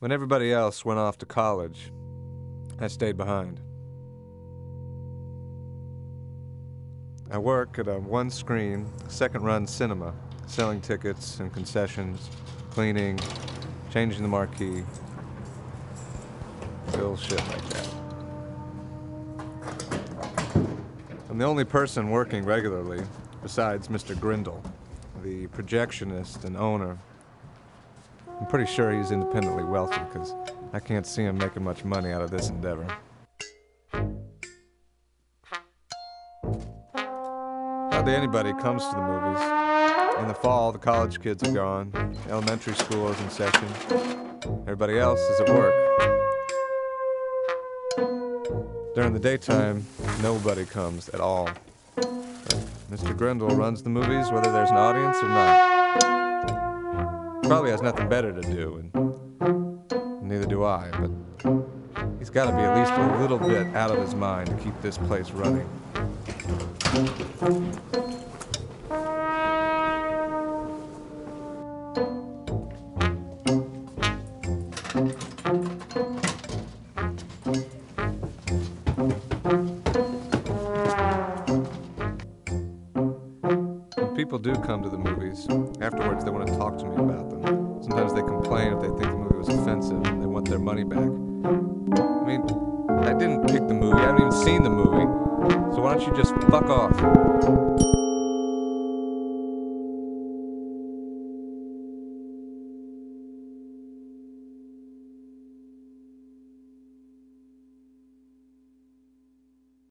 When everybody else went off to college, I stayed behind. I work at a one-screen, second-run cinema, selling tickets and concessions, cleaning, changing the marquee, little shit like that. I'm the only person working regularly, besides Mr. Grindle, the projectionist and owner. I'm pretty sure he's independently wealthy, because I can't see him making much money out of this endeavor. Hardly anybody comes to the movies. In the fall, the college kids are gone. Elementary school is in session. Everybody else is at work. During the daytime, nobody comes at all. But Mr. Grindle runs the movies whether there's an audience or not. Probably has nothing better to do, and neither do I, but he's got to be at least a little bit out of his mind to keep this place running. When people do come to the movies, afterwards they want to talk to me about them. Sometimes they complain if they think the movie was offensive and they want their money back. I mean, I didn't pick the movie, I haven't even seen the movie, so why don't you just fuck off?